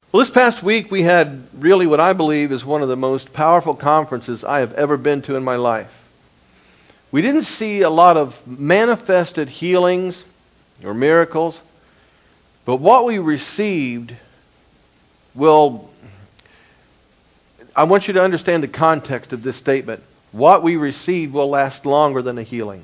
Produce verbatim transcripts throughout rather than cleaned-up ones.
Well, this past week we had really what I believe is one of the most powerful conferences I have ever been to in my life. We didn't see a lot of manifested healings or miracles, but what we received will... I want you to understand the context of this statement. What we receive will last longer than a healing.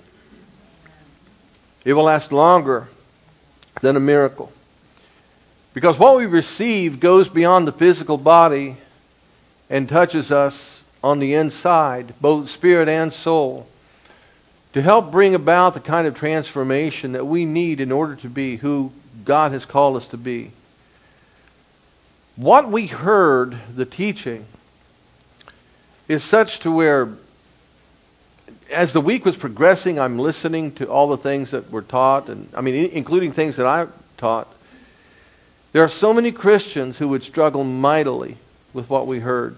It will last longer than a miracle. Because what we receive goes beyond the physical body and touches us on the inside, both spirit and soul, to help bring about the kind of transformation that we need in order to be who God has called us to be. What we heard, the teaching, is such to where, as the week was progressing, I'm listening to all the things that were taught, and I mean, including things that I taught. There are so many Christians who would struggle mightily with what we heard.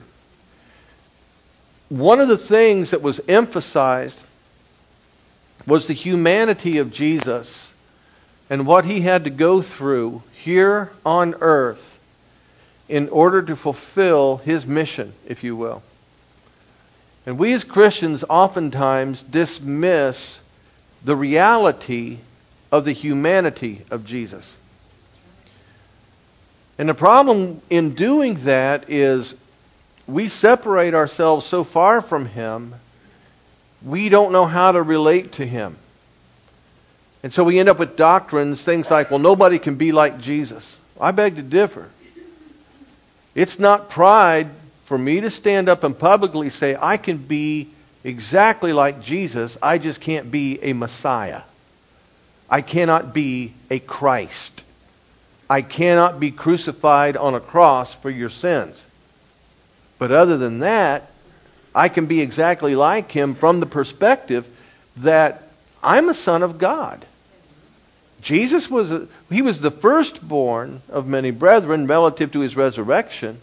One of the things that was emphasized was the humanity of Jesus and what he had to go through here on earth in order to fulfill his mission, if you will. And we as Christians oftentimes dismiss the reality of the humanity of Jesus. And the problem in doing that is we separate ourselves so far from him, we don't know how to relate to him. And so we end up with doctrines, things like, well, nobody can be like Jesus. I beg to differ. It's not pride for me to stand up and publicly say, I can be exactly like Jesus, I just can't be a Messiah. I cannot be a Christ. I cannot be crucified on a cross for your sins. But other than that, I can be exactly like him from the perspective that I'm a son of God. Jesus was a, he was the firstborn of many brethren relative to his resurrection.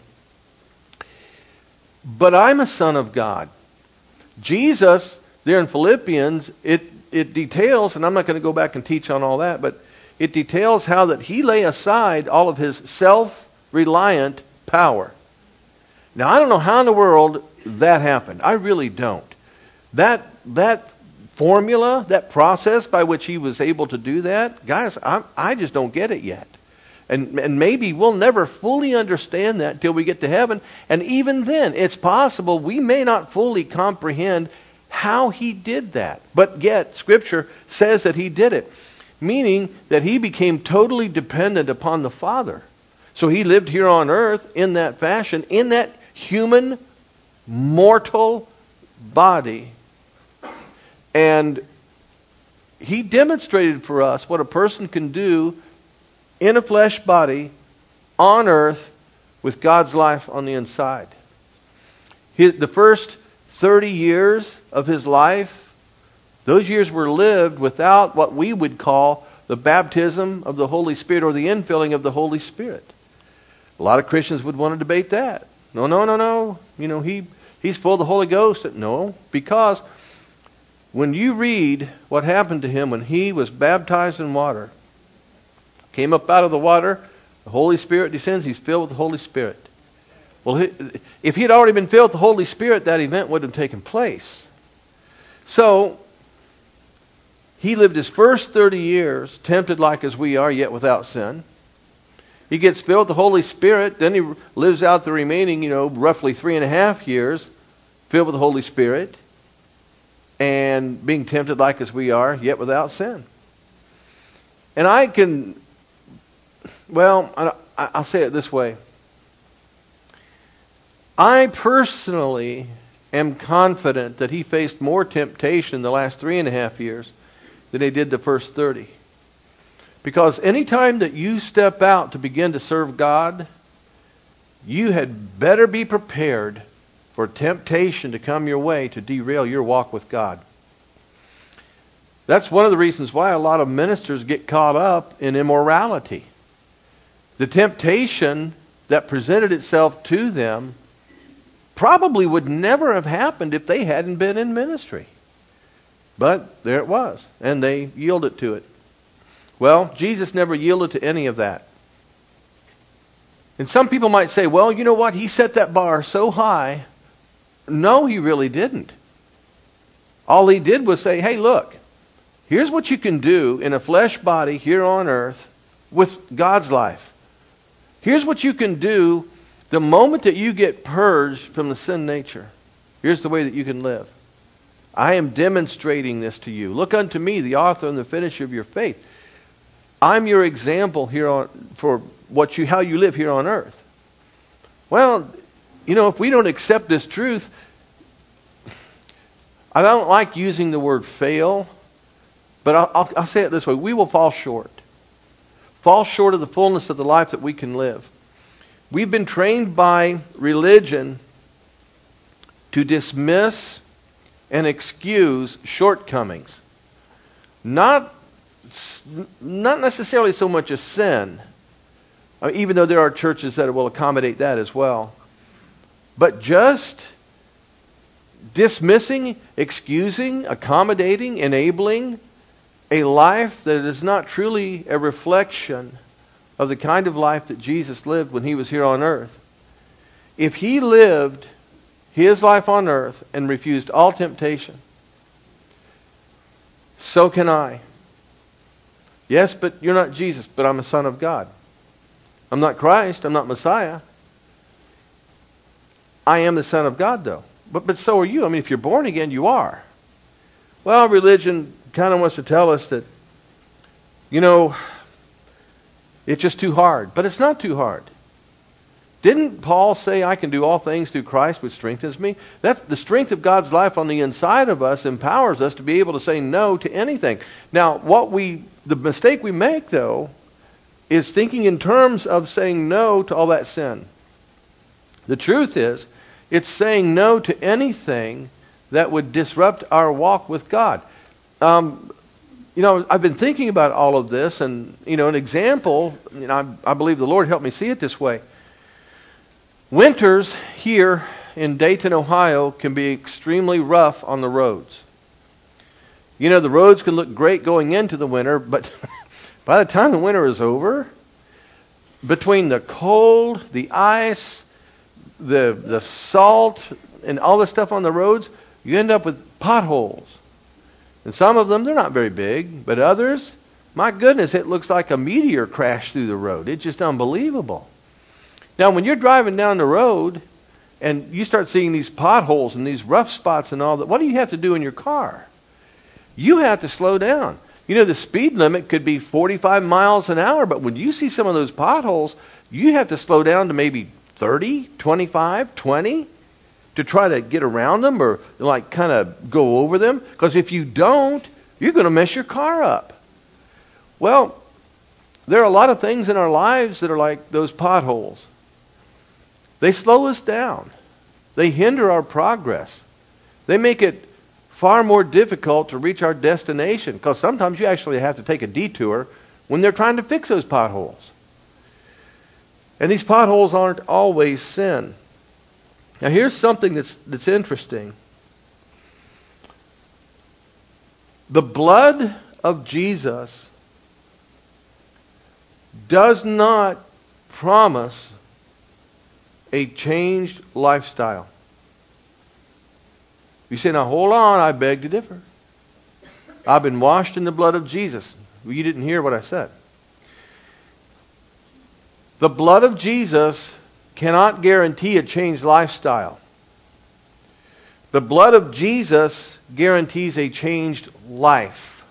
But I'm a son of God. Jesus, there in Philippians, it, it details, and I'm not going to go back and teach on all that, but it details how that he lay aside all of his self-reliant power. Now, I don't know how in the world that happened. I really don't. That that formula, that process by which he was able to do that, guys, I, I just don't get it yet. And, and maybe we'll never fully understand that until we get to heaven. And even then, it's possible we may not fully comprehend how he did that. But yet, Scripture says that he did it. Meaning that he became totally dependent upon the Father. So he lived here on earth in that fashion, in that human, mortal body. And he demonstrated for us what a person can do in a flesh body on earth with God's life on the inside. His, the first thirty years of his life, those years were lived without what we would call the baptism of the Holy Spirit or the infilling of the Holy Spirit. A lot of Christians would want to debate that. No, no, no, no. You know, he he's full of the Holy Ghost. No, because when you read what happened to him when he was baptized in water, came up out of the water, the Holy Spirit descends, he's filled with the Holy Spirit. Well, if he had already been filled with the Holy Spirit, that event wouldn't have taken place. So, he lived his first thirty years, tempted like as we are, yet without sin. He gets filled with the Holy Spirit, then he lives out the remaining, you know, roughly three and a half years, filled with the Holy Spirit, and being tempted like as we are, yet without sin. And I can... Well, I'll say it this way. I personally am confident that he faced more temptation the last three and a half years than he did the first thirty. Because any time that you step out to begin to serve God, you had better be prepared for temptation to come your way to derail your walk with God. That's one of the reasons why a lot of ministers get caught up in immorality. The temptation that presented itself to them probably would never have happened if they hadn't been in ministry. But there it was, and they yielded to it. Well, Jesus never yielded to any of that. And some people might say, well, you know what? He set that bar so high. No, he really didn't. All he did was say, hey, look, here's what you can do in a flesh body here on earth with God's life. Here's what you can do the moment that you get purged from the sin nature. Here's the way that you can live. I am demonstrating this to you. Look unto me, the author and the finisher of your faith. I'm your example here on for what you how you live here on earth. Well, you know, if we don't accept this truth, I don't like using the word fail, but I'll, I'll, I'll say it this way. We will fall short. Fall short of the fullness of the life that we can live. We've been trained by religion to dismiss and excuse shortcomings. Not, not necessarily so much a sin, I mean, even though there are churches that will accommodate that as well. But just dismissing, excusing, accommodating, enabling a life that is not truly a reflection of the kind of life that Jesus lived when he was here on earth. If he lived his life on earth and refused all temptation, so can I. Yes, but you're not Jesus, but I'm a son of God. I'm not Christ, I'm not Messiah. I am the Son of God, though. But but so are you. I mean, if you're born again, you are. Well, religion kind of wants to tell us that, you know, it's just too hard. But it's not too hard. Didn't Paul say, I can do all things through Christ which strengthens me? That the strength of God's life on the inside of us empowers us to be able to say no to anything. Now, what we the mistake we make, though, is thinking in terms of saying no to all that sin. The truth is, it's saying no to anything that would disrupt our walk with God. Um, you know, I've been thinking about all of this, and, you know, an example, you know, I, I believe the Lord helped me see it this way. Winters here in Dayton, Ohio, can be extremely rough on the roads. You know, the roads can look great going into the winter, but by the time the winter is over, between the cold, the ice, the the salt, and all the stuff on the roads, you end up with potholes. And some of them, they're not very big, but others, my goodness, it looks like a meteor crashed through the road. It's just unbelievable. Now, when you're driving down the road and you start seeing these potholes and these rough spots and all that, what do you have to do in your car? You have to slow down. You know, the speed limit could be forty-five miles an hour, but when you see some of those potholes, you have to slow down to maybe thirty, twenty-five, twenty to try to get around them or like kind of go over them. Because if you don't, you're going to mess your car up. Well, there are a lot of things in our lives that are like those potholes. They slow us down. They hinder our progress. They make it far more difficult to reach our destination, because sometimes you actually have to take a detour when they're trying to fix those potholes. And these potholes aren't always sin. Now here's something that's that's interesting. The blood of Jesus does not promise a changed lifestyle. You say, now hold on, I beg to differ. I've been washed in the blood of Jesus. Well, you didn't hear what I said. The blood of Jesus cannot guarantee a changed lifestyle. The blood of Jesus guarantees a changed life,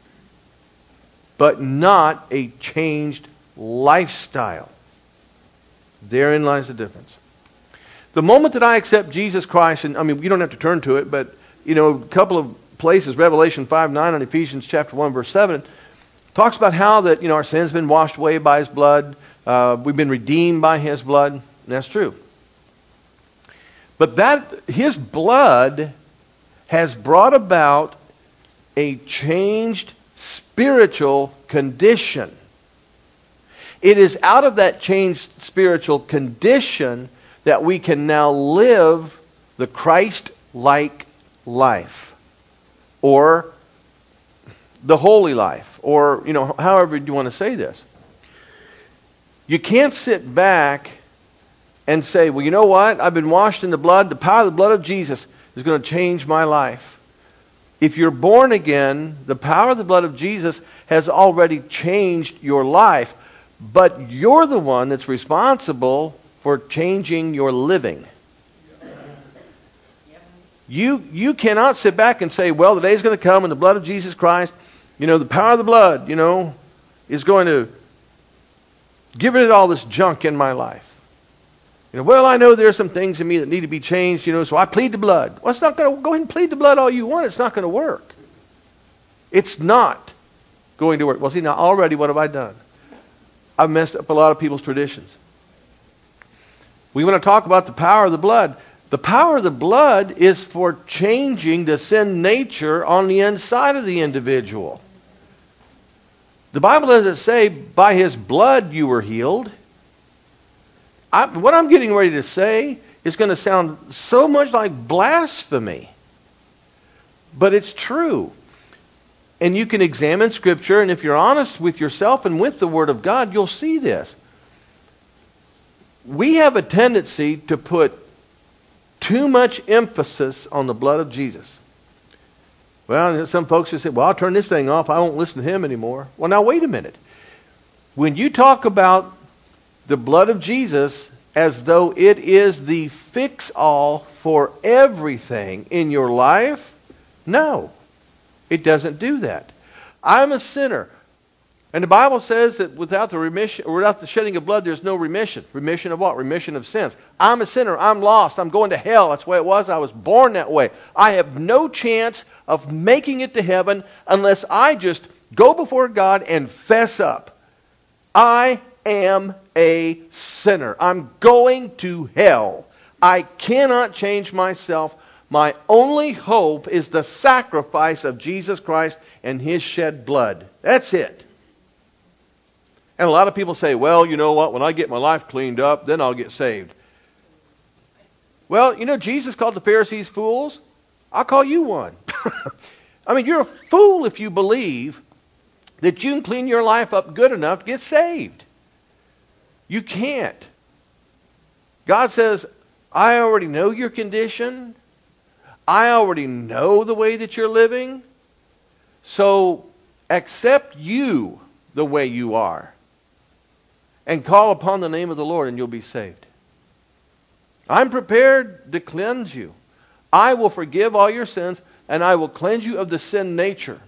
but not a changed lifestyle. Therein lies the difference. The moment that I accept Jesus Christ, and I mean, you don't have to turn to it, but, you know, a couple of places, Revelation five nine and Ephesians chapter one, verse seven, talks about how that, you know, our sins have been washed away by His blood. Uh, we've been redeemed by His blood. And that's true. But that, His blood has brought about a changed spiritual condition. It is out of that changed spiritual condition that we can now live the Christ-like life, or the holy life, or, you know, however you want to say this. You can't sit back and say, well, you know what? I've been washed in the blood. The power of the blood of Jesus is going to change my life. If you're born again, the power of the blood of Jesus has already changed your life. But you're the one that's responsible for changing your living. You you cannot sit back and say, well, the day's going to come and the blood of Jesus Christ, you know, the power of the blood, you know, is going to get rid of all this junk in my life. You know, well, I know there are some things in me that need to be changed, you know, so I plead the blood. Well, it's not going to, go ahead and plead the blood all you want. It's not going to work. It's not going to work. Well, see, now already what have I done? I've messed up a lot of people's traditions. We want to talk about the power of the blood. The power of the blood is for changing the sin nature on the inside of the individual. The Bible doesn't say, by His blood you were healed. I, what I'm getting ready to say is going to sound so much like blasphemy. But it's true. And you can examine Scripture, and if you're honest with yourself and with the Word of God, you'll see this. We have a tendency to put too much emphasis on the blood of Jesus. Well, some folks just say, well, I'll turn this thing off. I won't listen to him anymore. Well, now, wait a minute. When you talk about the blood of Jesus as though it is the fix-all for everything in your life, no, it doesn't do that. I'm a sinner. And the Bible says that without the remission, or without the shedding of blood, there's no remission. Remission of what? Remission of sins. I'm a sinner. I'm lost. I'm going to hell. That's the way it was. I was born that way. I have no chance of making it to heaven unless I just go before God and fess up. I am a sinner. I'm going to hell. I cannot change myself. My only hope is the sacrifice of Jesus Christ and His shed blood. That's it. And a lot of people say, well, you know what, when I get my life cleaned up, then I'll get saved. Well, you know, Jesus called the Pharisees fools. I'll call you one. I mean, you're a fool if you believe that you can clean your life up good enough to get saved. You can't. God says, I already know your condition. I already know the way that you're living. So accept you the way you are. And call upon the name of the Lord and you'll be saved. I'm prepared to cleanse you. I will forgive all your sins and I will cleanse you of the sin nature.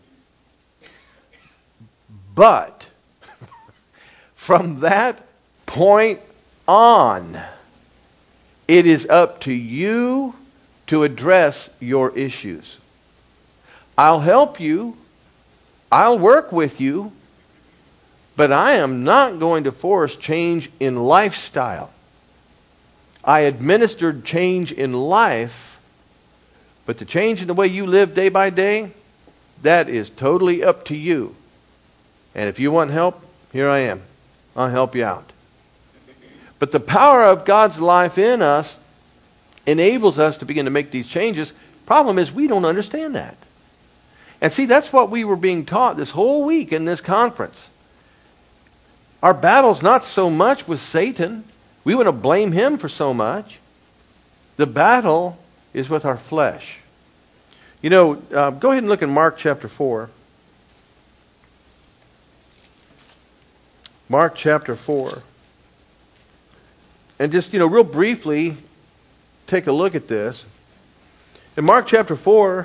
But from that point on, it is up to you to address your issues. I'll help you. I'll work with you. But I am not going to force change in lifestyle. I administered change in life, but the change in the way you live day by day, that is totally up to you. And if you want help, here I am. I'll help you out. But the power of God's life in us enables us to begin to make these changes. Problem is, we don't understand that. And see, that's what we were being taught this whole week in this conference. Our battle's not so much with Satan. We want to blame him for so much. The battle is with our flesh. You know, uh, go ahead and look in Mark chapter four. Mark chapter four. And just, you know, real briefly, take a look at this. In Mark chapter four,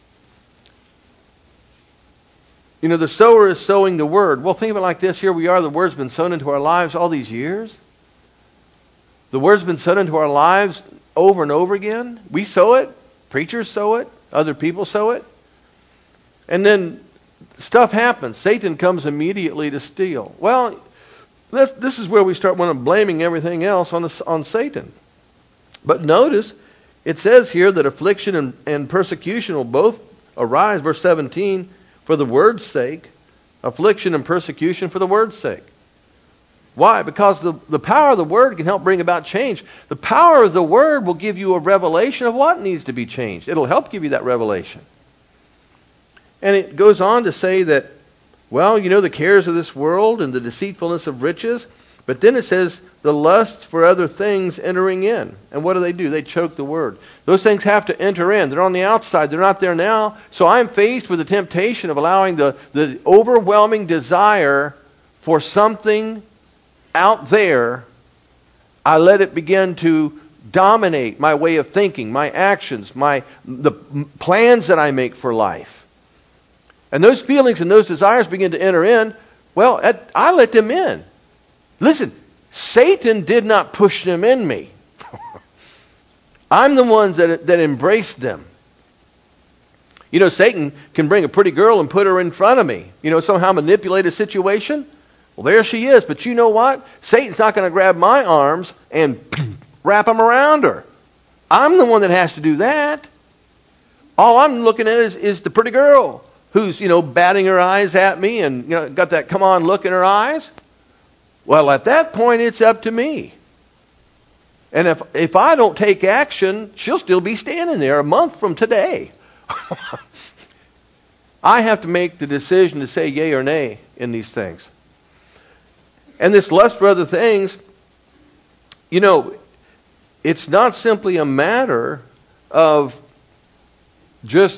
you know, the sower is sowing the word. Well, think of it like this. Here we are. The word's been sown into our lives all these years. The word's been sown into our lives over and over again. We sow it. Preachers sow it. Other people sow it. And then stuff happens. Satan comes immediately to steal. Well, this, this is where we start wanting to blaming everything else on, the, on Satan. But notice, it says here that affliction and, and persecution will both arise. Verse seventeen. For the word's sake, affliction and persecution for the word's sake. Why? Because the, the power of the word can help bring about change. The power of the word will give you a revelation of what needs to be changed. It'll help give you that revelation. And it goes on to say that, well, you know, the cares of this world and the deceitfulness of riches, But then it says, the lusts for other things entering in. And what do they do? They choke the word. Those things have to enter in. They're on the outside. They're not there now. So I'm faced with the temptation of allowing the, the overwhelming desire for something out there. I let it begin to dominate my way of thinking, my actions, my the plans that I make for life. And those feelings and those desires begin to enter in. Well, I let them in. Listen, Satan did not push them in me. I'm the ones that, that embraced them. You know, Satan can bring a pretty girl and put her in front of me. You know, somehow manipulate a situation. Well, there she is. But you know what? Satan's not going to grab my arms and wrap them around her. I'm the one that has to do that. All I'm looking at is, is the pretty girl who's, you know, batting her eyes at me and, you know, got that come on look in her eyes. Well, at that point, it's up to me. And if if I don't take action, she'll still be standing there a month from today. I have to make the decision to say yay or nay in these things. And this lust for other things, you know, it's not simply a matter of just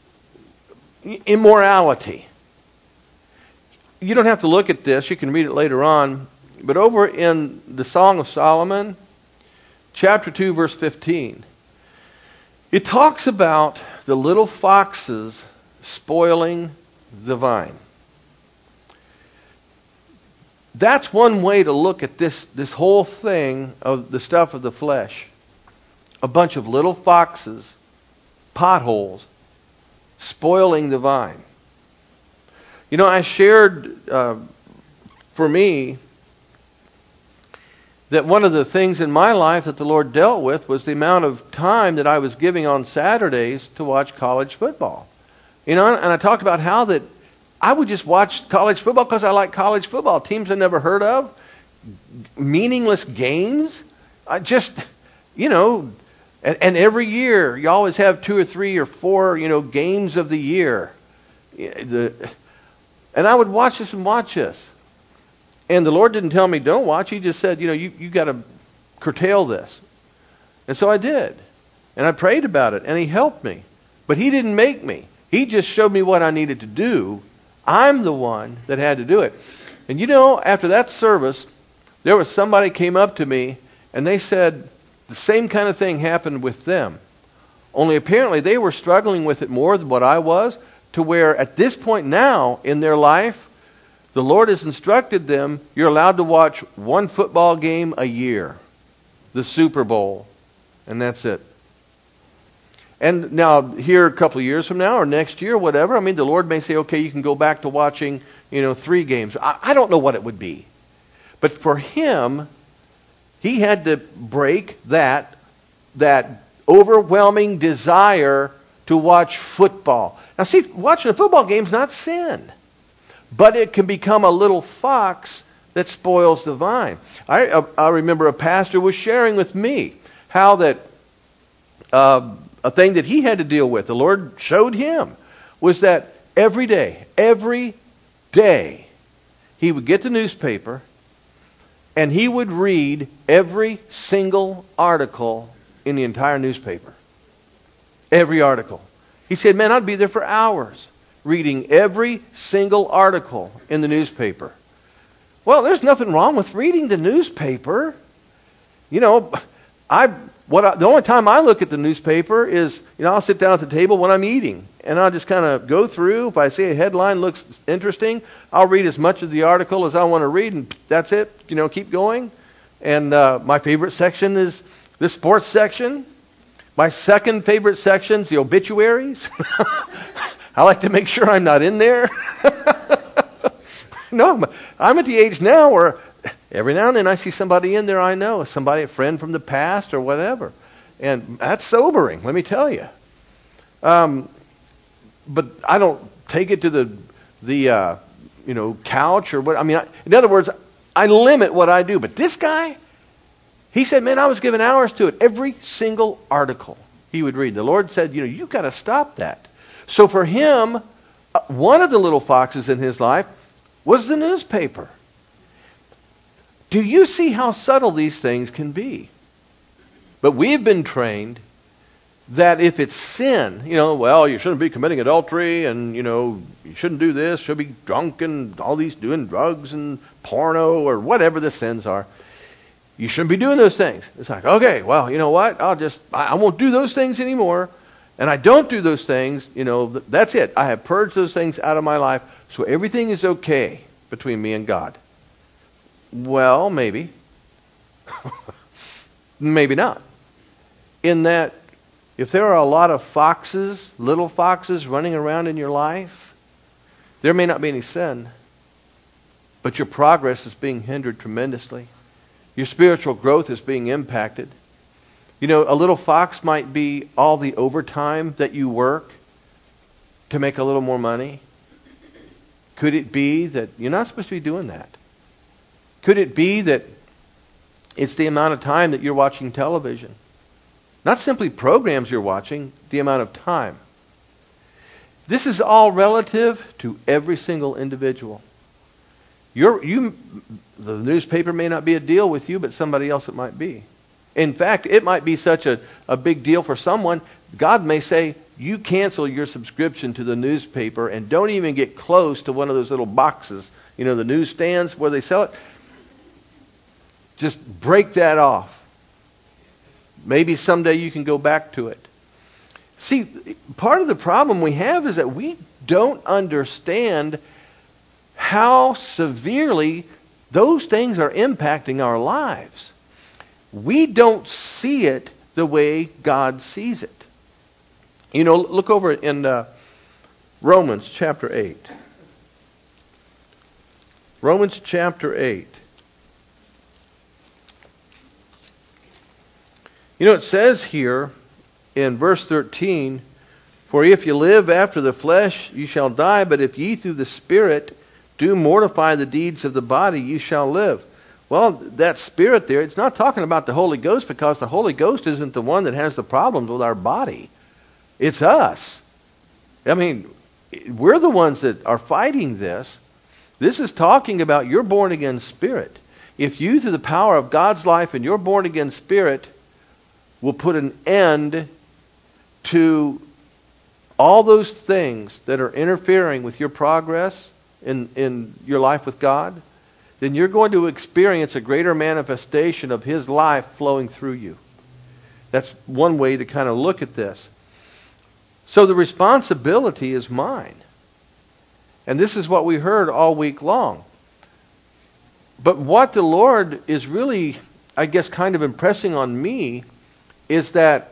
immorality. You don't have to look at this. You can read it later on. But over in the Song of Solomon, chapter two, verse fifteen, it talks about the little foxes spoiling the vine. That's one way to look at this, this whole thing of the stuff of the flesh. A bunch of little foxes, potholes, spoiling the vine. You know, I shared, uh, for me, that one of the things in my life that the Lord dealt with was the amount of time that I was giving on Saturdays to watch college football. You know, and I talked about how that I would just watch college football because I like college football. Teams I never heard of. Meaningless games. I just, you know, and, and every year you always have two or three or four, you know, games of the year. The, and I would watch this and watch this. And the Lord didn't tell me don't watch. He just said, you know, you, you got to curtail this. And so I did. And I prayed about it. And He helped me. But He didn't make me. He just showed me what I needed to do. I'm the one that had to do it. And you know, after that service, there was somebody came up to me and they said the same kind of thing happened with them. Only apparently they were struggling with it more than what I was, to where at this point now in their life, the Lord has instructed them, you're allowed to watch one football game a year, the Super Bowl, and that's it. And now, here a couple of years from now, or next year, whatever, I mean, the Lord may say, okay, you can go back to watching, you know, three games. I, I don't know what it would be. But for Him, He had to break that, that overwhelming desire to watch football. Now see, watching a football game is not sin. But it can become a little fox that spoils the vine. I, I, I remember a pastor was sharing with me how that uh, a thing that he had to deal with, the Lord showed him, was that every day, every day, he would get the newspaper and he would read every single article in the entire newspaper. Every article. He said, man, I'd be there for hours reading every single article in the newspaper. Well, there's nothing wrong with reading the newspaper. You know, I what I, the only time I look at the newspaper is, you know, I'll sit down at the table when I'm eating, and I'll just kind of go through. If I see a headline looks interesting, I'll read as much of the article as I want to read, and that's it. You know, keep going. And uh, my favorite section is the sports section. My second favorite section is the obituaries. I like to make sure I'm not in there. No, I'm at the age now where every now and then I see somebody in there I know, somebody, a friend from the past or whatever. And that's sobering, let me tell you. Um, but I don't take it to the, the uh, you know, couch or what. I mean, I, in other words, I limit what I do. But this guy, he said, man, I was giving hours to it. Every single article he would read. The Lord said, you know, you've got to stop that. So for him, one of the little foxes in his life was the newspaper. Do you see how subtle these things can be? But we've been trained that if it's sin, you know, well, you shouldn't be committing adultery, and, you know, you shouldn't do this, should be drunk and all these doing drugs and porno or whatever the sins are. You shouldn't be doing those things. It's like, okay, well, you know what? I'll just, I, I won't do those things anymore. And I don't do those things, you know, th- that's it. I have purged those things out of my life, so everything is okay between me and God. Well, maybe. Maybe not. In that, if there are a lot of foxes, little foxes running around in your life, there may not be any sin, but your progress is being hindered tremendously. Your spiritual growth is being impacted. You know, a little fox might be all the overtime that you work to make a little more money. Could it be that you're not supposed to be doing that? Could it be that it's the amount of time that you're watching television? Not simply programs you're watching, the amount of time. This is all relative to every single individual. You're, you, the newspaper may not be a deal with you, but somebody else it might be. In fact, it might be such a, a big deal for someone, God may say, you cancel your subscription to the newspaper and don't even get close to one of those little boxes, you know, the newsstands where they sell it. Just break that off. Maybe someday you can go back to it. See, part of the problem we have is that we don't understand how severely those things are impacting our lives. We don't see it the way God sees it. You know, look over in uh, Romans chapter eight. Romans chapter eight. You know, it says here in verse thirteen, for if you live after the flesh, you shall die, but if ye through the Spirit do mortify the deeds of the body, you shall live. Well, that Spirit there, it's not talking about the Holy Ghost, because the Holy Ghost isn't the one that has the problems with our body. It's us. I mean, we're the ones that are fighting this. This is talking about your born again spirit. If you, through the power of God's life and your born again spirit, will put an end to all those things that are interfering with your progress in, in your life with God, then you're going to experience a greater manifestation of His life flowing through you. That's one way to kind of look at this. So the responsibility is mine. And this is what we heard all week long. But what the Lord is really, I guess, kind of impressing on me is that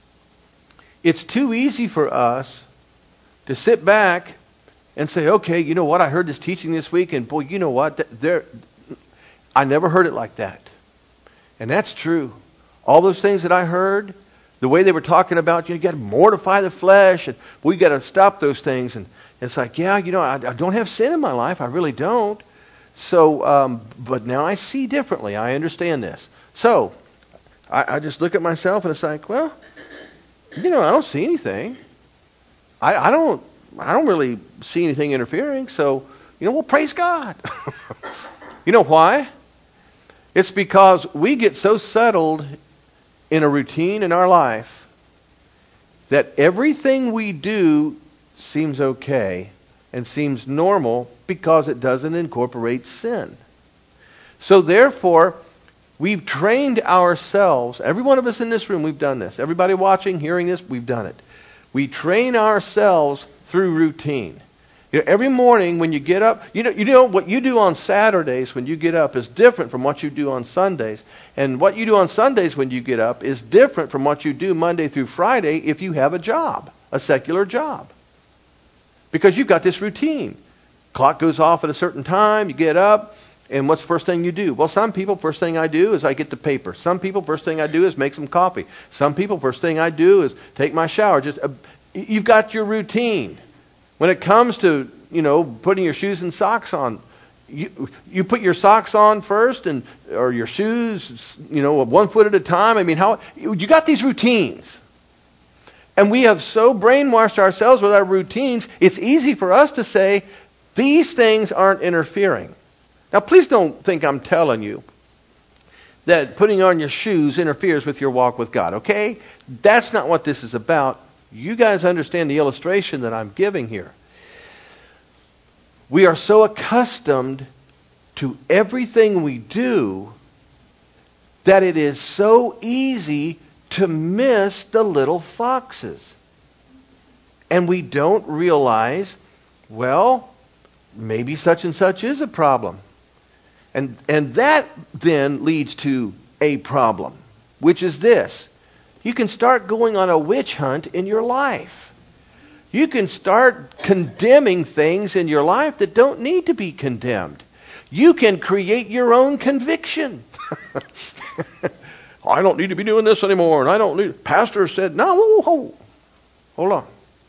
it's too easy for us to sit back and say, okay, you know what, I heard this teaching this week, and boy, you know what, there, I never heard it like that. And that's true. All those things that I heard, the way they were talking about, you, know, you got to mortify the flesh, and we got to stop those things. And it's like, yeah, you know, I, I don't have sin in my life. I really don't. So, um, but now I see differently. I understand this. So, I, I just look at myself, and it's like, well, you know, I don't see anything. I, I don't, I don't really see anything interfering. So, you know, well, praise God. You know why? It's because we get so settled in a routine in our life that everything we do seems okay and seems normal because it doesn't incorporate sin. So therefore, we've trained ourselves, every one of us in this room, we've done this. Everybody watching, hearing this, we've done it. We train ourselves through routine. You know, every morning when you get up, you know, you know what you do on Saturdays when you get up is different from what you do on Sundays. And what you do on Sundays when you get up is different from what you do Monday through Friday if you have a job, a secular job. Because you've got this routine. Clock goes off at a certain time, you get up, and what's the first thing you do? Well, some people, first thing I do is I get the paper. Some people, first thing I do is make some coffee. Some people, first thing I do is take my shower. Just uh, you've got your routine. When it comes to, you know, putting your shoes and socks on, you you put your socks on first, and or your shoes, you know, one foot at a time. I mean, how you got these routines. And we have so brainwashed ourselves with our routines, it's easy for us to say, these things aren't interfering. Now, please don't think I'm telling you that putting on your shoes interferes with your walk with God, okay? That's not what this is about. You guys understand the illustration that I'm giving here. We are so accustomed to everything we do that it is so easy to miss the little foxes. And we don't realize, well, maybe such and such is a problem. And and that then leads to a problem, which is this. You can start going on a witch hunt in your life. You can start condemning things in your life that don't need to be condemned. You can create your own conviction. I don't need to be doing this anymore, and I don't need... Pastor said, no, whoa, whoa, hold on.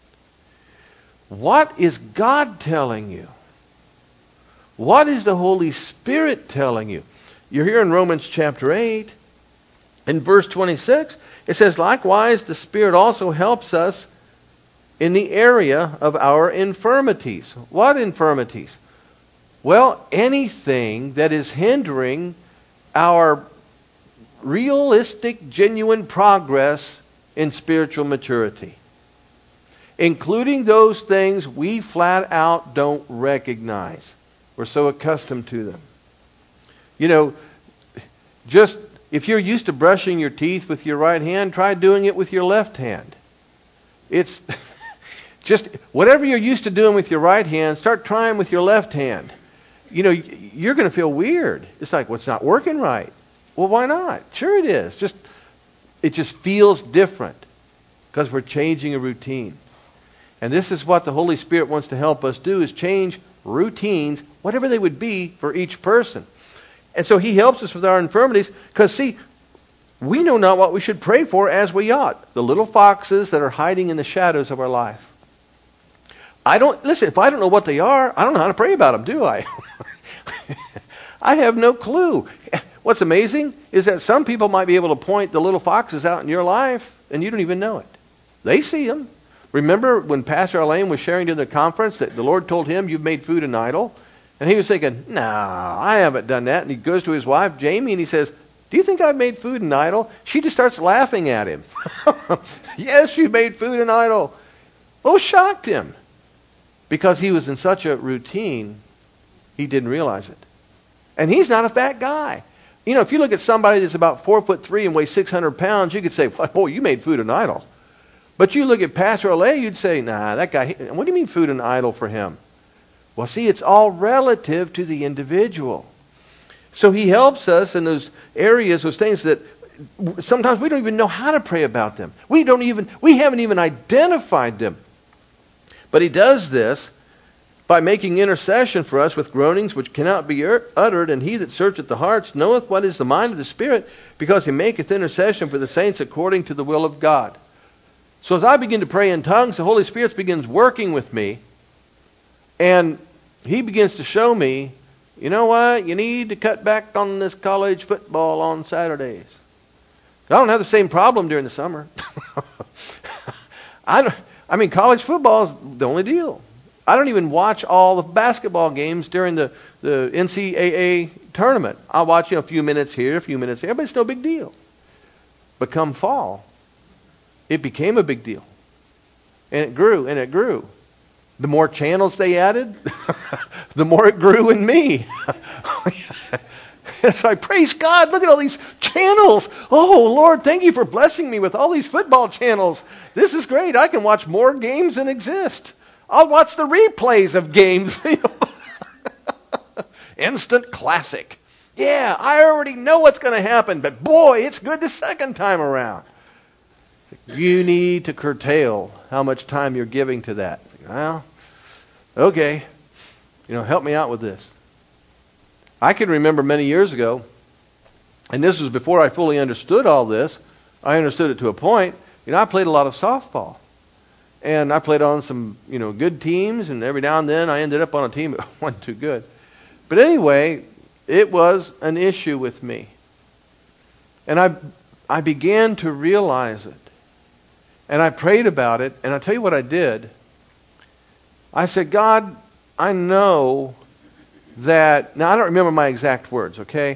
What is God telling you? What is the Holy Spirit telling you? You're here in Romans chapter eight. In verse twenty-six, it says, likewise, the Spirit also helps us in the area of our infirmities. What infirmities? Well, anything that is hindering our realistic, genuine progress in spiritual maturity. Including those things we flat out don't recognize. We're so accustomed to them. You know, just if you're used to brushing your teeth with your right hand, try doing it with your left hand. It's just whatever you're used to doing with your right hand, start trying with your left hand. You know, you're going to feel weird. It's like, well, it's not working right. Well, why not? Sure it is. Just it just feels different because we're changing a routine. And this is what the Holy Spirit wants to help us do, is change routines, whatever they would be for each person. And so He helps us with our infirmities because, see, we know not what we should pray for as we ought. The little foxes that are hiding in the shadows of our life. I don't, listen, if I don't know what they are, I don't know how to pray about them, do I? I have no clue. What's amazing is that some people might be able to point the little foxes out in your life and you don't even know it. They see them. Remember when Pastor Elaine was sharing to the conference that the Lord told him, you've made food an idol? And he was thinking, no, I haven't done that. And he goes to his wife, Jamie, and he says, do you think I've made food an idol? She just starts laughing at him. Yes, you made food an idol. Oh, shocked him. Because he was in such a routine, he didn't realize it. And he's not a fat guy. You know, if you look at somebody that's about four foot three and weighs six hundred pounds, you could say, boy, you made food an idol. But you look at Pastor Olay, you'd say, nah, that guy, what do you mean food an idol for him? Well, see, it's all relative to the individual. So He helps us in those areas, those things that sometimes we don't even know how to pray about them. We don't even, we haven't even identified them. But He does this by making intercession for us with groanings which cannot be uttered, and He that searcheth the hearts knoweth what is the mind of the Spirit, because He maketh intercession for the saints according to the will of God. So as I begin to pray in tongues, the Holy Spirit begins working with me, and He begins to show me, you know what, you need to cut back on this college football on Saturdays. I don't have the same problem during the summer. I don't, I mean, college football is the only deal. I don't even watch all the basketball games during the, the N C double A tournament. I'll watch you know, a few minutes here, a few minutes here, but it's no big deal. But come fall, it became a big deal. And it grew, and it grew. The more channels they added, the more it grew in me. It's like, praise God, look at all these channels. Oh, Lord, thank you for blessing me with all these football channels. This is great. I can watch more games than exist. I'll watch the replays of games. Instant classic. Yeah, I already know what's going to happen, but boy, it's good the second time around. You need to curtail how much time you're giving to that. Well, okay, you know, help me out with this. I can remember many years ago, and this was before I fully understood all this. I understood it to a point. You know, I played a lot of softball. And I played on some, you know, good teams, and every now and then I ended up on a team that wasn't too good. But anyway, it was an issue with me. And I I began to realize it. And I prayed about it, and I'll tell you what I did. I said, God, I know that, now I don't remember my exact words, okay?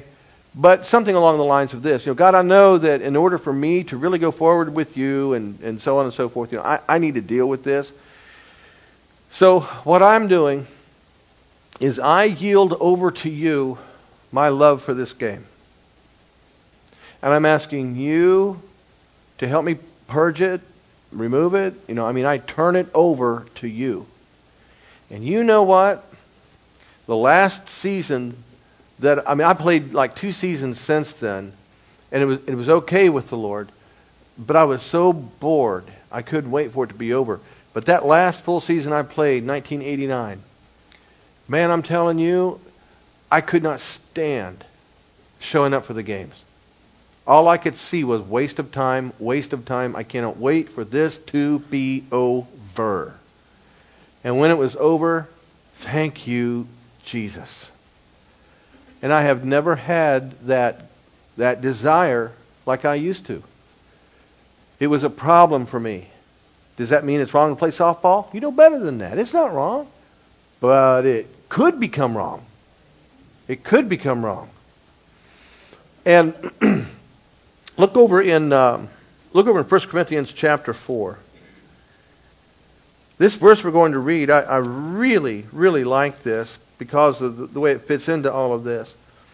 But something along the lines of this. You know, God, I know that in order for me to really go forward with you and, and so on and so forth, you know, I, I need to deal with this. So what I'm doing is I yield over to you my love for this game. And I'm asking you to help me purge it, remove it. You know, I mean, I turn it over to you. And you know what? The last season that, I mean, I played like two seasons since then, and it was it was okay with the Lord, but I was so bored, I couldn't wait for it to be over. But that last full season I played, nineteen eighty-nine, man, I'm telling you, I could not stand showing up for the games. All I could see was waste of time, waste of time. I cannot wait for this to be over. And when it was over, thank you, Jesus. And I have never had that that desire like I used to. It was a problem for me. Does that mean it's wrong to play softball? You know better than that. It's not wrong. But it could become wrong. It could become wrong. And look over in um, look over in First Corinthians chapter four. This verse we're going to read, I, I really, really like this because of the, the way it fits into all of this.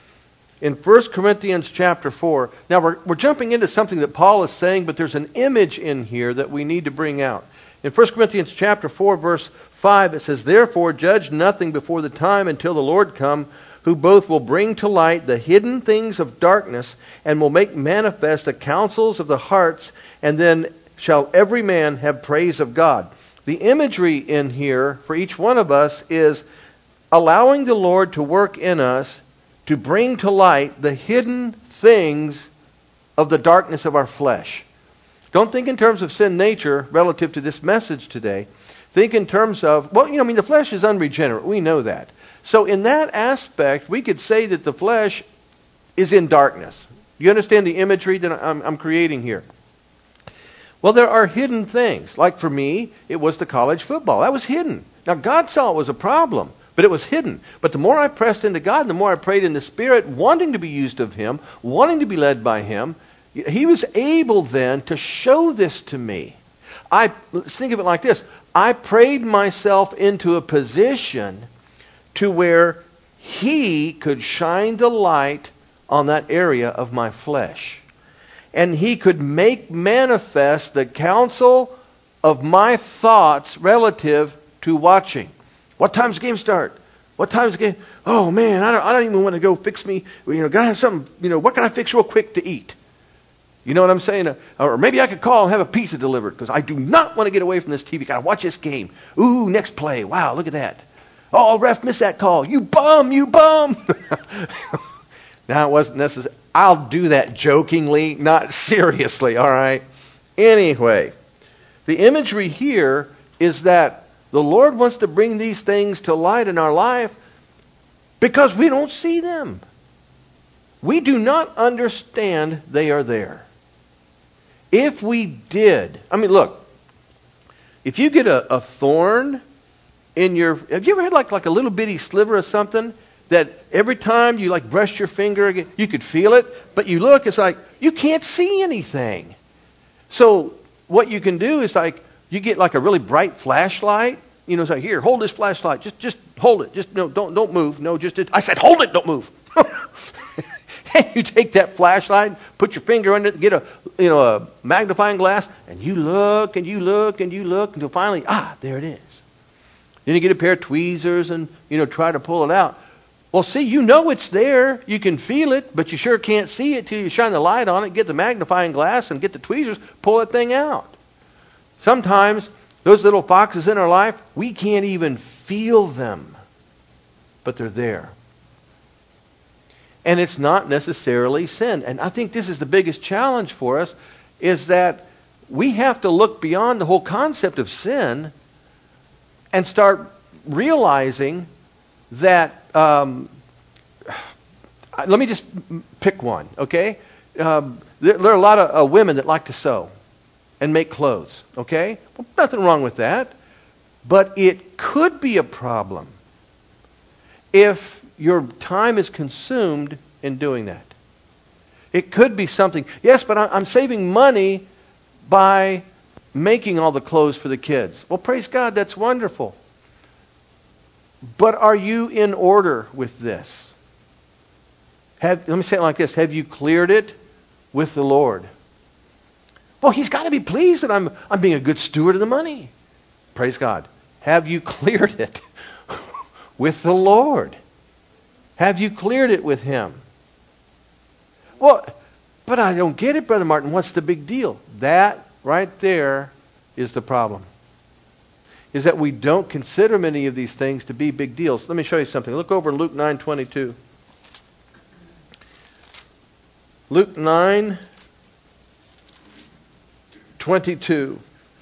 In First Corinthians chapter four, now we're, we're jumping into something that Paul is saying, but there's an image in here that we need to bring out. In First Corinthians chapter four, verse five, it says, "Therefore judge nothing before the time until the Lord come, who both will bring to light the hidden things of darkness and will make manifest the counsels of the hearts, and then shall every man have praise of God." The imagery in here for each one of us is allowing the Lord to work in us to bring to light the hidden things of the darkness of our flesh. Don't think in terms of sin nature relative to this message today. Think in terms of, well, you know, I mean, the flesh is unregenerate. We know that. So in that aspect, we could say that the flesh is in darkness. You understand the imagery that I'm, I'm creating here? Well, there are hidden things. Like for me, it was the college football. That was hidden. Now, God saw it was a problem, but it was hidden. But the more I pressed into God, the more I prayed in the Spirit, wanting to be used of Him, wanting to be led by Him, He was able then to show this to me. I let's think of it like this. I prayed myself into a position to where He could shine the light on that area of my flesh. And He could make manifest the counsel of my thoughts relative to watching. What time's the game start? What time's the game? Oh man, I don't, I don't even want to go fix me. You know, gotta have something. You know, what can I fix real quick to eat? You know what I'm saying? Or maybe I could call and have a pizza delivered because I do not want to get away from this T V. Gotta watch this game. Ooh, next play. Wow, look at that. Oh, ref missed that call. You bum, you bum. Now it wasn't necessary. I'll do that jokingly, not seriously, all right? Anyway, the imagery here is that the Lord wants to bring these things to light in our life because we don't see them. We do not understand they are there. If we did, I mean, look, if you get a, a thorn in your, have you ever had like, like a little bitty sliver of something that every time you like brush your finger, you could feel it, but you look, it's like, you can't see anything. So what you can do is like, you get like a really bright flashlight, you know, it's like, here, hold this flashlight, just just hold it, just no, don't don't move, no, just, I said, hold it, don't move. And you take that flashlight, put your finger under it, get a, you know, a magnifying glass, and you look, and you look, and you look, until finally, ah, there it is. Then you get a pair of tweezers and, you know, try to pull it out. Well, see, you know it's there. You can feel it, but you sure can't see it till you shine the light on it, get the magnifying glass, and get the tweezers, pull that thing out. Sometimes, those little foxes in our life, we can't even feel them, but they're there. And it's not necessarily sin. And I think this is the biggest challenge for us, is that we have to look beyond the whole concept of sin and start realizing that, um, let me just pick one, okay? Um, there, there are a lot of uh, women that like to sew and make clothes, okay? Well, nothing wrong with that. But it could be a problem if your time is consumed in doing that. It could be something. Yes, but I'm saving money by making all the clothes for the kids. Well, praise God, that's wonderful. But are you in order with this? Have, let me say it like this. Have you cleared it with the Lord? Well, He's got to be pleased that I'm, I'm being a good steward of the money. Praise God. Have you cleared it with the Lord? Have you cleared it with Him? Well, but I don't get it, Brother Martin. What's the big deal? That right there is the problem. Is that we don't consider many of these things to be big deals. Let me show you something. Look over in Luke nine twenty-two. Luke nine twenty-two.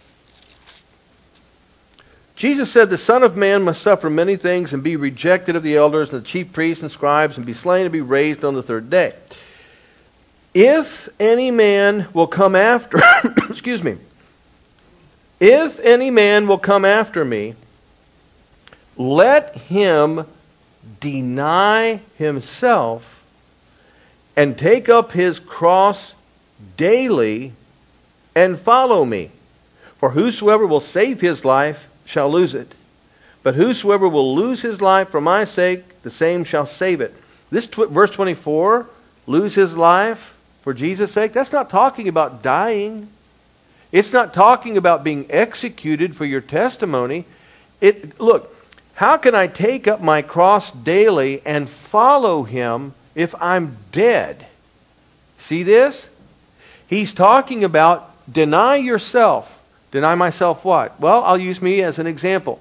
Jesus said, the Son of Man must suffer many things and be rejected of the elders and the chief priests and scribes and be slain and be raised on the third day. If any man will come after, excuse me, if any man will come after me, let him deny himself and take up his cross daily and follow me. For whosoever will save his life shall lose it. But whosoever will lose his life for my sake, the same shall save it. This tw- verse twenty-four, lose his life for Jesus' sake, that's not talking about dying. It's not talking about being executed for your testimony. It look, how can I take up my cross daily and follow Him if I'm dead? See this? He's talking about deny yourself. Deny myself what? Well, I'll use me as an example.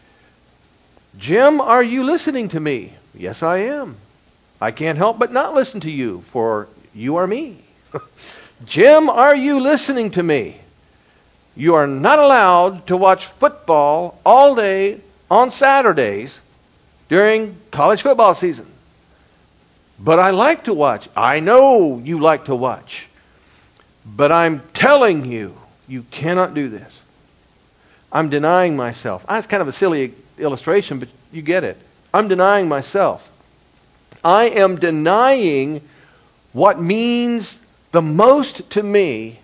Jim, are you listening to me? Yes, I am. I can't help but not listen to you, for you are me. Jim, are you listening to me? You are not allowed to watch football all day on Saturdays during college football season. But I like to watch. I know you like to watch. But I'm telling you, you cannot do this. I'm denying myself. Ah, it's kind of a silly illustration, but you get it. I'm denying myself. I am denying what means the most to me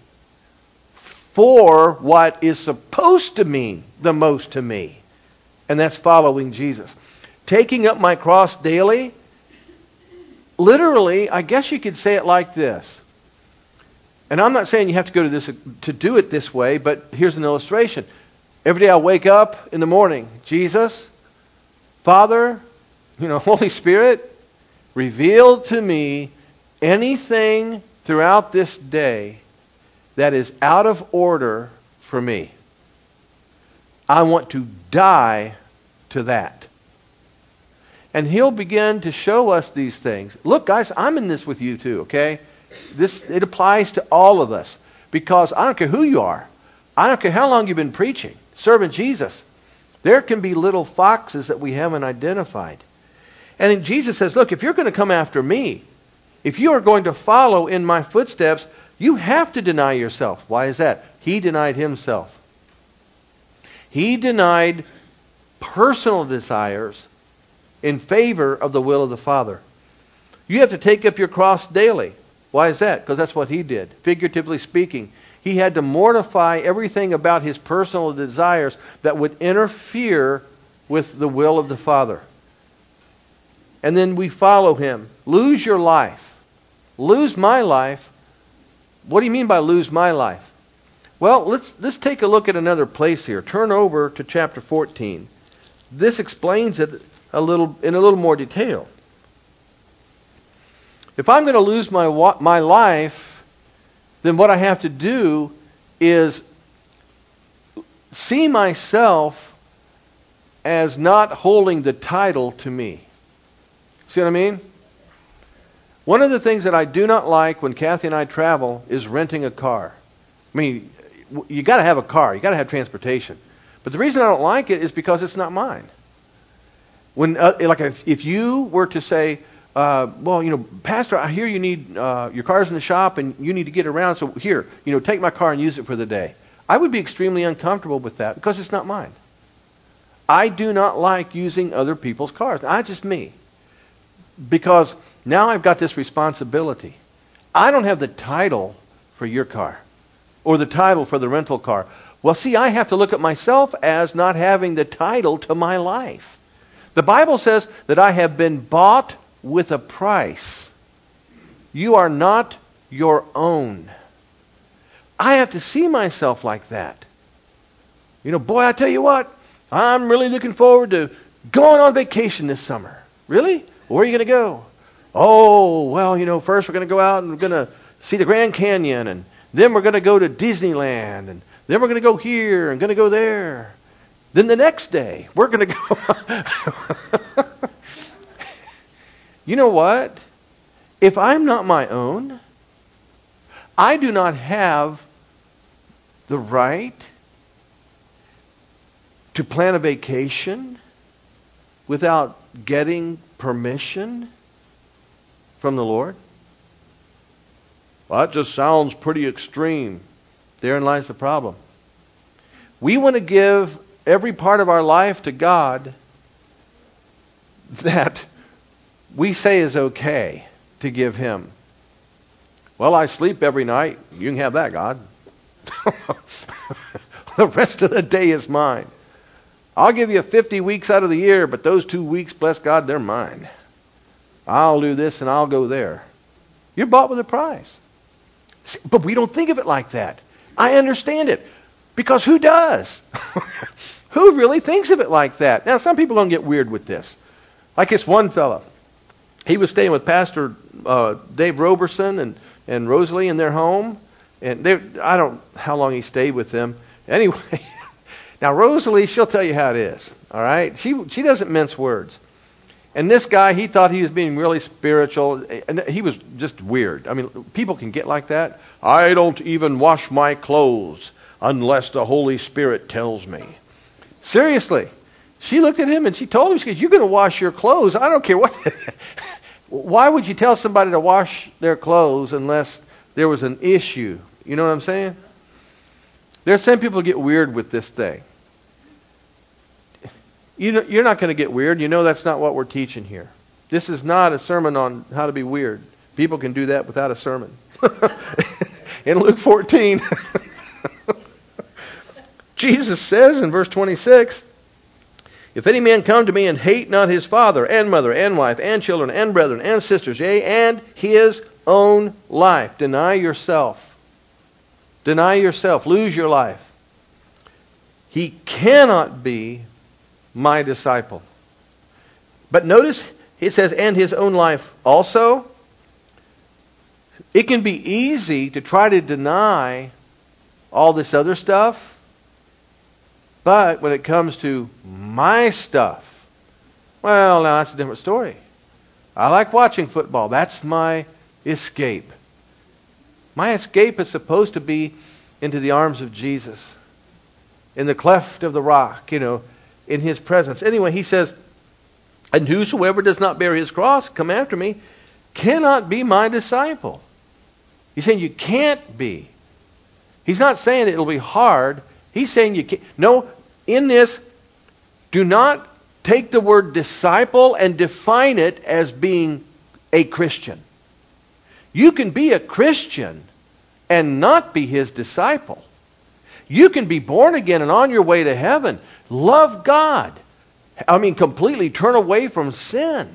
for what is supposed to mean the most to me. And that's following Jesus. Taking up my cross daily, literally, I guess you could say it like this. And I'm not saying you have to go to this to do it this way, but here's an illustration. Every day I wake up in the morning, Jesus, Father, you know, Holy Spirit, reveal to me anything throughout this day that is out of order for me. I want to die to that. And He'll begin to show us these things. Look, guys, I'm in this with you too, okay? This it applies to all of us. Because I don't care who you are. I don't care how long you've been preaching, serving Jesus. There can be little foxes that we haven't identified. And Jesus says, look, if you're going to come after me, if you are going to follow in my footsteps, you have to deny yourself. Why is that? He denied Himself. He denied personal desires in favor of the will of the Father. You have to take up your cross daily. Why is that? Because that's what He did. Figuratively speaking, He had to mortify everything about His personal desires that would interfere with the will of the Father. And then we follow Him. Lose your life. Lose my life. What do you mean by lose my life? Well, let's let's take a look at another place here. Turn over to chapter fourteen. This explains it a little in a little more detail. If I'm going to lose my my life, then what I have to do is see myself as not holding the title to me. See what I mean? One of the things that I do not like when Kathy and I travel is renting a car. I mean, you got to have a car. You got to have transportation. But the reason I don't like it is because it's not mine. When, uh, like, if, if you were to say, uh, well, you know, Pastor, I hear you need uh, your car's in the shop and you need to get around. So here, you know, take my car and use it for the day. I would be extremely uncomfortable with that because it's not mine. I do not like using other people's cars. Now, that's just me. Because now I've got this responsibility. I don't have the title for your car or the title for the rental car. Well, see, I have to look at myself as not having the title to my life. The Bible says that I have been bought with a price. You are not your own. I have to see myself like that. You know, boy, I tell you what, I'm really looking forward to going on vacation this summer. Really? Where are you going to go? Oh, well, you know, first we're going to go out and we're going to see the Grand Canyon, and then we're going to go to Disneyland, and then we're going to go here and going to go there. Then the next day, we're going to go. You know what? If I'm not my own, I do not have the right to plan a vacation without getting permission from the Lord. Well, that just sounds pretty extreme. Therein lies the problem. We want to give every part of our life to God that we say is okay to give Him. Well, I sleep every night. You can have that, God. The rest of the day is mine. I'll give you fifty weeks out of the year, but those two weeks, bless God, they're mine. I'll do this and I'll go there. You're bought with a price. But we don't think of it like that. I understand it. Because who does? Who really thinks of it like that? Now, some people are going to get weird with this. Like this one fella. He was staying with Pastor uh, Dave Roberson and, and Rosalie in their home. And they, I don't know how long he stayed with them. Anyway, now Rosalie, she'll tell you how it is. All right? She she doesn't mince words. And this guy, he thought he was being really spiritual. And he was just weird. I mean, people can get like that. I don't even wash my clothes unless the Holy Spirit tells me. Seriously. She looked at him and she told him, she goes, you're going to wash your clothes. I don't care what. Why would you tell somebody to wash their clothes unless there was an issue? You know what I'm saying? There's some people who get weird with this thing. You know, you're not going to get weird. You know that's not what we're teaching here. This is not a sermon on how to be weird. People can do that without a sermon. In Luke fourteen, Jesus says in verse twenty-six, if any man come to me and hate not his father and mother and wife and children and brethren and sisters, yea, and his own life, deny yourself. Deny yourself. Lose your life. He cannot be my disciple. But notice it says, and his own life also. It can be easy to try to deny all this other stuff. But when it comes to my stuff, well, now that's a different story. I like watching football. That's my escape. My escape is supposed to be into the arms of Jesus, in the cleft of the rock, you know, in His presence. Anyway, He says, and whosoever does not bear his cross, come after me, cannot be my disciple. He's saying you can't be. He's not saying it'll be hard. He's saying you can't. No, in this, do not take the word disciple and define it as being a Christian. You can be a Christian and not be His disciple. You can be born again and on your way to heaven. Love God. I mean, completely turn away from sin.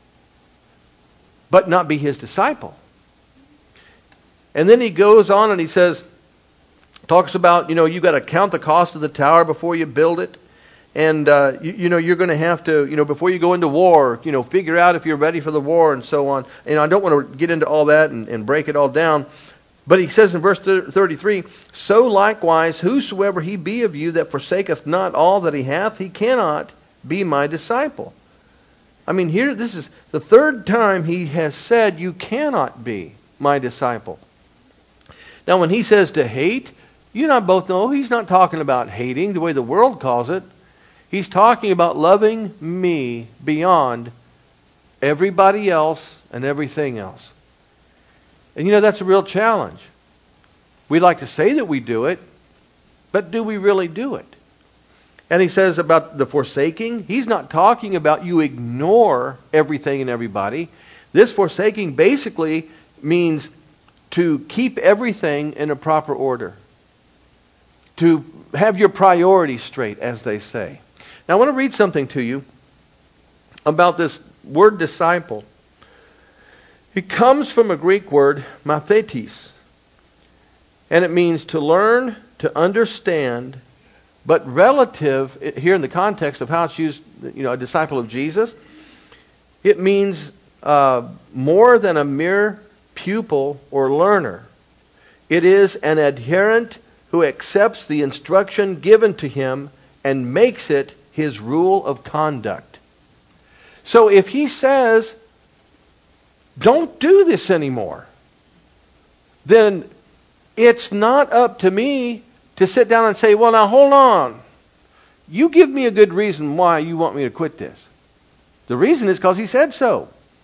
But not be His disciple. And then he goes on and he says, talks about, you know, you've got to count the cost of the tower before you build it. And, uh, you, you know, you're going to have to, you know, before you go into war, you know, figure out if you're ready for the war and so on. And I don't want to get into all that and, and break it all down. But he says in verse thirty-three, so likewise, whosoever he be of you that forsaketh not all that he hath, he cannot be my disciple. I mean, here, this is the third time he has said, you cannot be my disciple. Now, when he says to hate, you and I both know he's not talking about hating the way the world calls it. He's talking about loving me beyond everybody else and everything else. And you know, that's a real challenge. We like to say that we do it, but do we really do it? And he says about the forsaking, he's not talking about you ignore everything and everybody. This forsaking basically means to keep everything in a proper order, to have your priorities straight, as they say. Now I want to read something to you about this word disciple. It comes from a Greek word, mathetes, and it means to learn, to understand, but relative, here in the context of how it's used, you know, a disciple of Jesus, it means uh, more than a mere pupil or learner. It is an adherent who accepts the instruction given to him and makes it his rule of conduct. So if he says, don't do this anymore, then it's not up to me to sit down and say, well, now hold on. You give me a good reason why you want me to quit this. The reason is because he said so.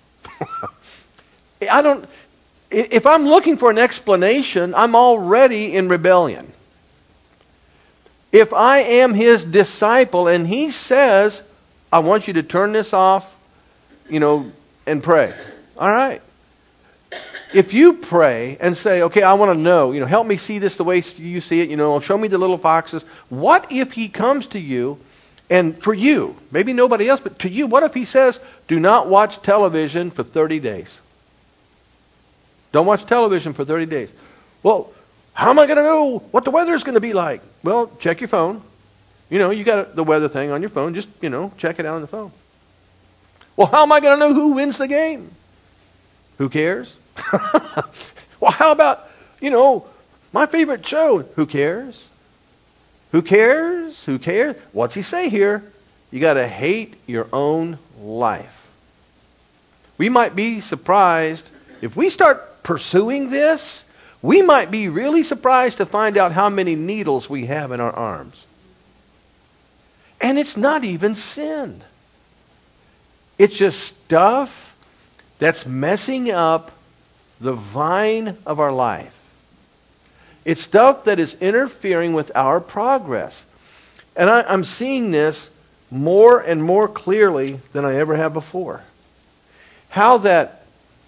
I don't. If I'm looking for an explanation, I'm already in rebellion. If I am his disciple and he says, I want you to turn this off, you know, and pray. All right. If you pray and say, okay, I want to know, you know, help me see this the way you see it, you know, show me the little foxes. What if he comes to you and for you, maybe nobody else, but to you, what if he says, do not watch television for thirty days? Don't watch television for thirty days. Well, how am I going to know what the weather is going to be like? Well, check your phone. You know, you got the weather thing on your phone. Just, you know, check it out on the phone. Well, how am I going to know who wins the game? Who cares? Well, how about, you know, my favorite show? Who cares? Who cares? Who cares? What's he say here? You got to hate your own life. We might be surprised if we start pursuing this. We might be really surprised to find out how many needles we have in our arms. And it's not even sin. It's just stuff that's messing up the vine of our life. It's stuff that is interfering with our progress. And I, I'm seeing this more and more clearly than I ever have before. How that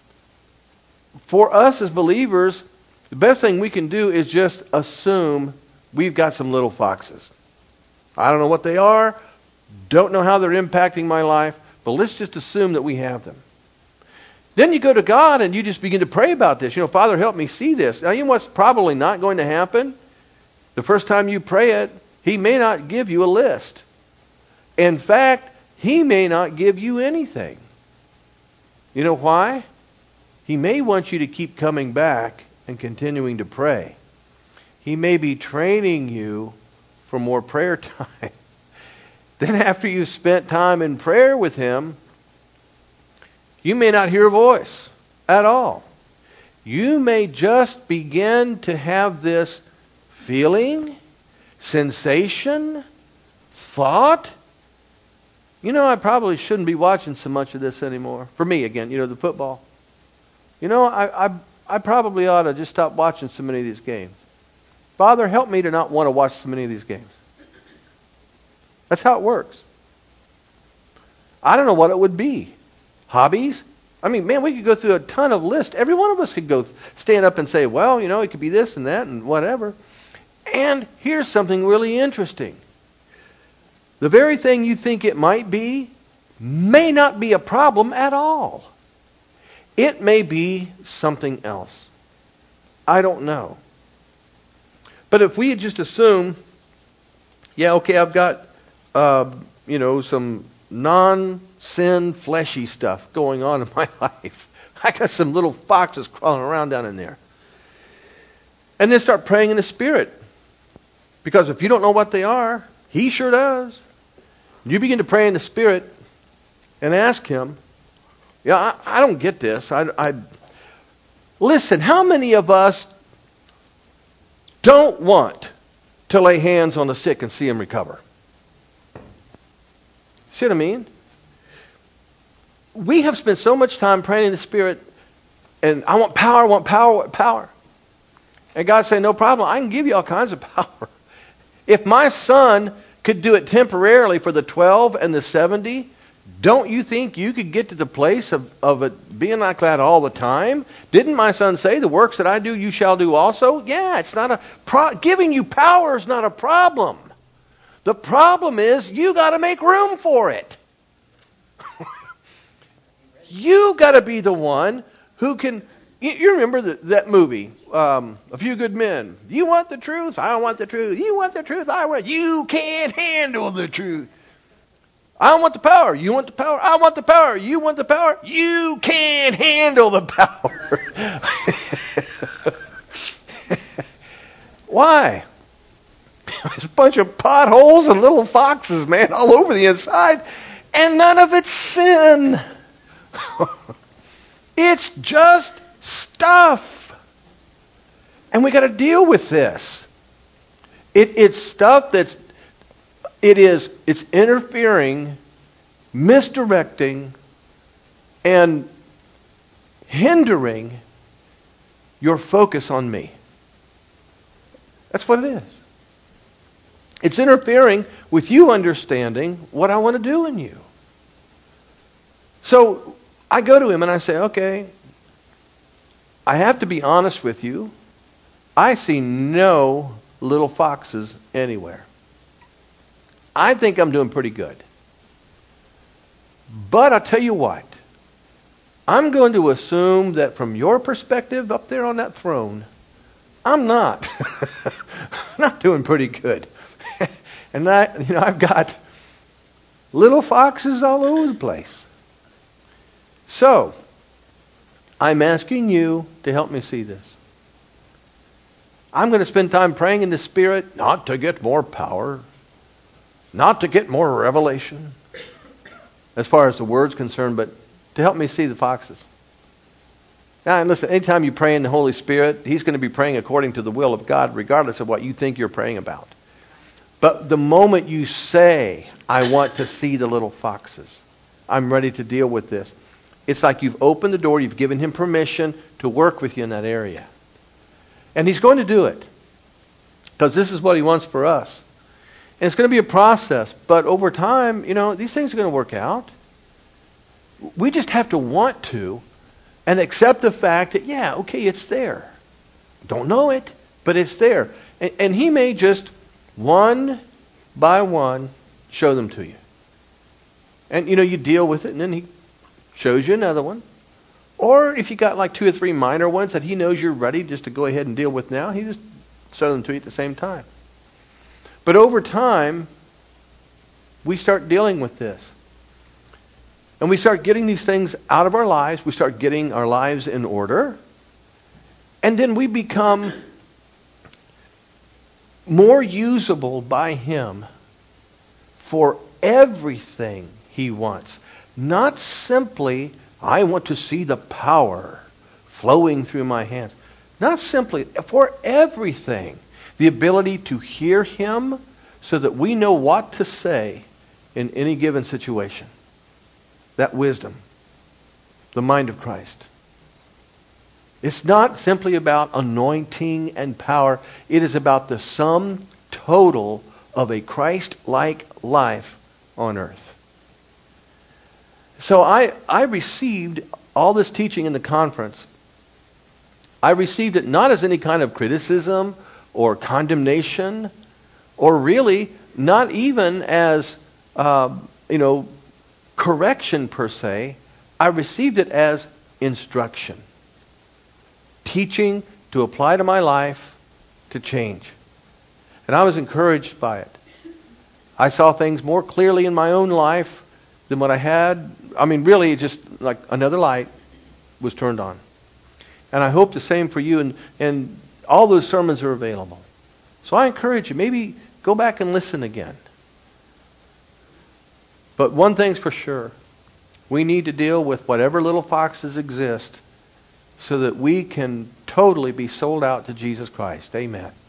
for us as believers, the best thing we can do is just assume we've got some little foxes. I don't know what they are, don't know how they're impacting my life, but let's just assume that we have them. Then you go to God and you just begin to pray about this. You know, Father, help me see this. Now, you know what's probably not going to happen? The first time you pray it, He may not give you a list. In fact, He may not give you anything. You know why? He may want you to keep coming back and continuing to pray. He may be training you for more prayer time. Then after you've spent time in prayer with Him, you may not hear a voice at all. You may just begin to have this feeling, sensation, thought. You know, I probably shouldn't be watching so much of this anymore. For me, again, you know, the football. You know, I, I, I probably ought to just stop watching so many of these games. Father, help me to not want to watch so many of these games. That's how it works. I don't know what it would be. Hobbies? I mean, man, we could go through a ton of lists. Every one of us could go stand up and say, well, you know, it could be this and that and whatever. And here's something really interesting. The very thing you think it might be may not be a problem at all. It may be something else. I don't know. But if we just assume, yeah, okay, I've got, uh, you know, some non-sin fleshy stuff going on in my life. I got some little foxes crawling around down in there. And then start praying in the Spirit. Because if you don't know what they are, He sure does. You begin to pray in the Spirit and ask Him, yeah, I, I don't get this. I, I Listen, how many of us don't want to lay hands on the sick and see them recover? See what I mean? We have spent so much time praying in the Spirit, and I want power, I want power, I want power. And God said, no problem, I can give you all kinds of power. If my Son could do it temporarily for the twelve and the seventy, Don't you think you could get to the place of, of it being like that all the time? Didn't my son say, the works that I do, you shall do also? Yeah, it's not a pro- giving you power is not a problem. The problem is you got to make room for it. You got to be the one who can. You, you remember the, that movie, um, A Few Good Men. You want the truth? I want the truth. You want the truth? I want. You can't handle the truth. I want the power. You want the power? I want the power. You want the power? You can't handle the power. Why? There's a bunch of potholes and little foxes, man, all over the inside, and none of it's sin. It's just stuff. And we got to deal with this. It, it's stuff that's It is, it's interfering, misdirecting, and hindering your focus on me. That's what it is. It's interfering with you understanding what I want to do in you. So I go to him and I say, okay, I have to be honest with you. I see no little foxes anywhere. I think I'm doing pretty good. But I'll tell you what. I'm going to assume that from your perspective up there on that throne, I'm not. I'm not doing pretty good. And I, you know, I've got little foxes all over the place. So, I'm asking you to help me see this. I'm going to spend time praying in the Spirit, not to get more power, not to get more revelation, as far as the Word's concerned, but to help me see the foxes. Now, and listen, anytime you pray in the Holy Spirit, He's going to be praying according to the will of God, regardless of what you think you're praying about. But the moment you say, I want to see the little foxes, I'm ready to deal with this, it's like you've opened the door, you've given Him permission to work with you in that area. And He's going to do it, because this is what He wants for us. And it's going to be a process, but over time, you know, these things are going to work out. We just have to want to and accept the fact that, yeah, okay, it's there. Don't know it, but it's there. And, and He may just, one by one, show them to you. And, you know, you deal with it, and then He shows you another one. Or if you got like two or three minor ones that He knows you're ready just to go ahead and deal with now, He just shows them to you at the same time. But over time, we start dealing with this. And we start getting these things out of our lives. We start getting our lives in order. And then we become more usable by Him for everything He wants. Not simply, I want to see the power flowing through my hands. Not simply, for everything. The ability to hear Him so that we know what to say in any given situation. That wisdom. The mind of Christ. It's not simply about anointing and power. It is about the sum total of a Christ-like life on earth. So I, I received all this teaching in the conference. I received it not as any kind of criticism or condemnation, or really not even as, uh, you know, correction per se. I received it as instruction. Teaching to apply to my life to change. And I was encouraged by it. I saw things more clearly in my own life than what I had. I mean, really, just like another light was turned on. And I hope the same for you. And, and all those sermons are available. So I encourage you, maybe go back and listen again. But one thing's for sure. We need to deal with whatever little foxes exist so that we can totally be sold out to Jesus Christ. Amen.